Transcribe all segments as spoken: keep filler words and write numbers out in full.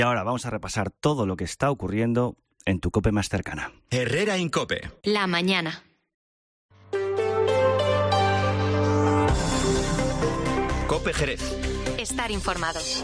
Y ahora vamos a repasar todo lo que está ocurriendo en tu COPE más cercana. Herrera Incope. La mañana. COPE Jerez. Estar informados.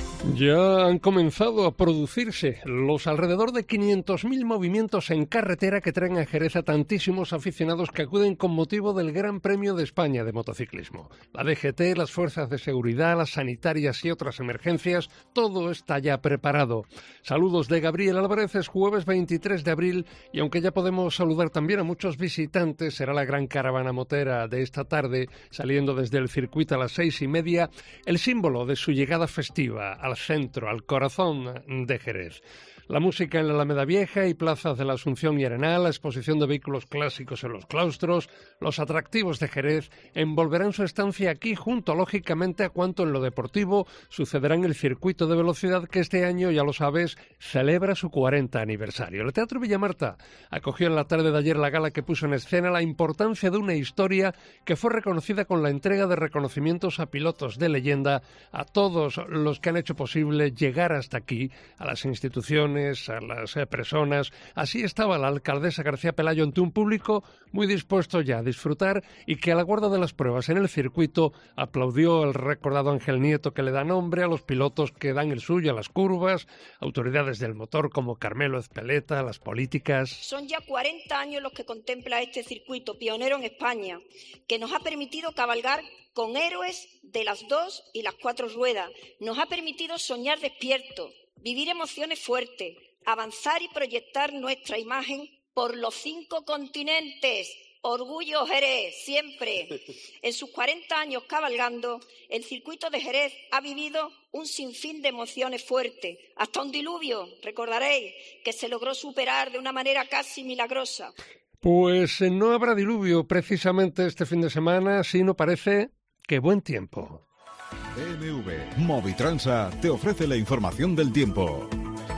Ya han comenzado a producirse los alrededor de quinientos mil movimientos en carretera que traen a Jerez a tantísimos aficionados que acuden con motivo del Gran Premio de España de motociclismo. La D G T, las fuerzas de seguridad, las sanitarias y otras emergencias, todo está ya preparado. Saludos de Gabriel Álvarez, es jueves veintitrés de abril y aunque ya podemos saludar también a muchos visitantes, será la gran caravana motera de esta tarde, saliendo desde el circuito a las seis y media, el símbolo de su llegada festiva al centro, al corazón de Jerez. La música en la Alameda Vieja y plazas de la Asunción y Arenal, la exposición de vehículos clásicos en los claustros, los atractivos de Jerez envolverán su estancia aquí junto, lógicamente, a cuanto en lo deportivo sucederá en el circuito de velocidad que este año, ya lo sabes, celebra su cuarenta aniversario. El Teatro Villamarta acogió en la tarde de ayer la gala que puso en escena la importancia de una historia que fue reconocida con la entrega de reconocimientos a pilotos de leyenda, a todos los que han hecho posible llegar hasta aquí, a las instituciones, a las personas. Así estaba la alcaldesa García Pelayo ante un público muy dispuesto ya a disfrutar y que a la guarda de las pruebas en el circuito aplaudió el recordado Ángel Nieto que le da nombre, a los pilotos que dan el suyo a las curvas, autoridades del motor como Carmelo Ezpeleta, las políticas. Son ya cuarenta años los que contempla este circuito pionero en España, que nos ha permitido cabalgar con héroes de las dos y las cuatro ruedas. Nos ha permitido soñar despierto, vivir emociones fuertes, avanzar y proyectar nuestra imagen por los cinco continentes. Orgullo Jerez, siempre. En sus cuarenta años cabalgando, el circuito de Jerez ha vivido un sinfín de emociones fuertes. Hasta un diluvio, recordaréis, que se logró superar de una manera casi milagrosa. Pues no habrá diluvio precisamente este fin de semana, sino parece que buen tiempo. B M W Movitransa te ofrece la información del tiempo.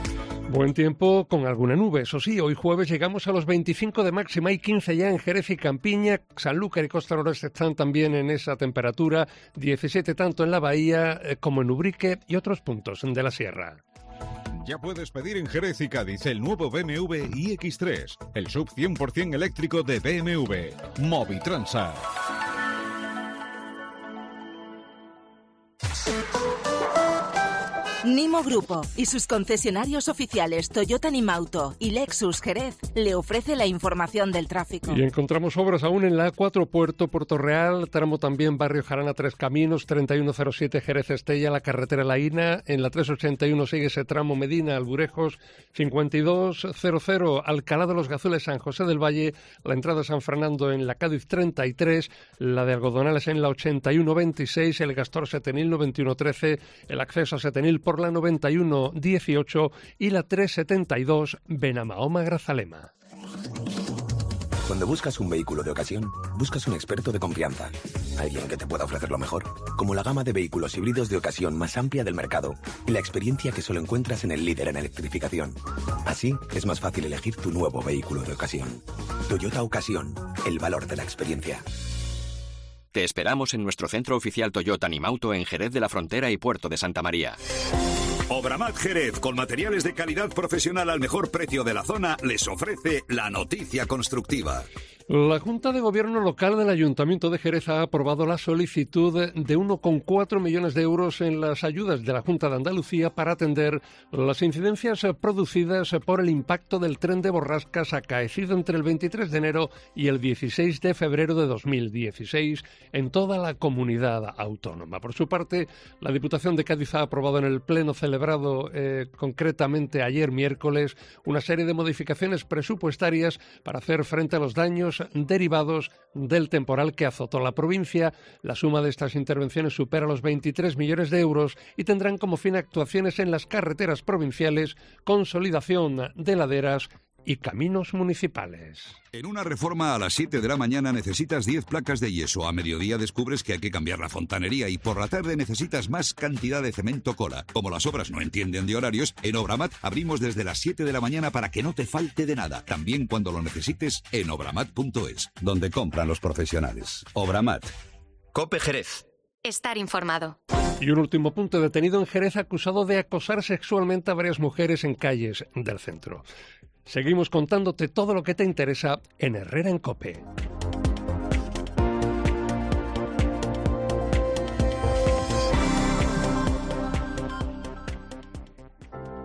Buen tiempo con alguna nube, eso sí, hoy jueves llegamos a los veinticinco de máxima, hay quince ya en Jerez y Campiña, Sanlúcar y Costa Noroeste están también en esa temperatura, diecisiete tanto en la Bahía como en Ubrique y otros puntos de la Sierra. Ya puedes pedir en Jerez y Cádiz el nuevo B M W i X tres, el sub cien por ciento eléctrico de B M W, Movitransa. Nimo Grupo y sus concesionarios oficiales Toyota Nimauto y Lexus Jerez le ofrece la información del tráfico. Y encontramos obras aún en la A cuatro Puerto, Puerto Real, tramo también Barrio Jarana Tres Caminos, treinta y uno cero siete Jerez Estella, la carretera La Ina, en la tres ochenta y uno sigue ese tramo Medina Alburejos, cincuenta y dos cero cero Alcalá de los Gazules San José del Valle, la entrada de San Fernando en la Cádiz treinta y tres, la de Algodonales en la ochenta y uno veintiséis, el Gastor Setenil noventa y uno trece, el acceso a Setenil por la noventa y uno dieciocho y la trescientos setenta y dos Benamahoma Grazalema. Cuando buscas un vehículo de ocasión, buscas un experto de confianza. Alguien que te pueda ofrecer lo mejor, como la gama de vehículos híbridos de ocasión más amplia del mercado y la experiencia que solo encuentras en el líder en electrificación. Así, es más fácil elegir tu nuevo vehículo de ocasión. Toyota Ocasión, el valor de la experiencia. Te esperamos en nuestro centro oficial Toyota Nimauto en Jerez de la Frontera y Puerto de Santa María. Obramat Jerez, con materiales de calidad profesional al mejor precio de la zona, les ofrece la noticia constructiva. La Junta de Gobierno Local del Ayuntamiento de Jerez ha aprobado la solicitud de uno coma cuatro millones de euros en las ayudas de la Junta de Andalucía para atender las incidencias producidas por el impacto del tren de borrascas acaecido entre el veintitrés de enero y el dieciséis de febrero de dos mil dieciséis en toda la comunidad autónoma. Por su parte, la Diputación de Cádiz ha aprobado en el pleno celebrado eh, concretamente ayer miércoles una serie de modificaciones presupuestarias para hacer frente a los daños derivados del temporal que azotó la provincia. La suma de estas intervenciones supera los veintitrés millones de euros y tendrán como fin actuaciones en las carreteras provinciales, consolidación de laderas y caminos municipales. En una reforma a las siete de la mañana necesitas diez placas de yeso, a mediodía descubres que hay que cambiar la fontanería y por la tarde necesitas más cantidad de cemento cola. Como las obras no entienden de horarios, en Obramat abrimos desde las siete de la mañana para que no te falte de nada. También cuando lo necesites en obramat punto es, donde compran los profesionales. Obramat. COPE Jerez. Estar informado. Y un último punto, detenido en Jerez acusado de acosar sexualmente a varias mujeres en calles del centro. Seguimos contándote todo lo que te interesa en Herrera en COPE.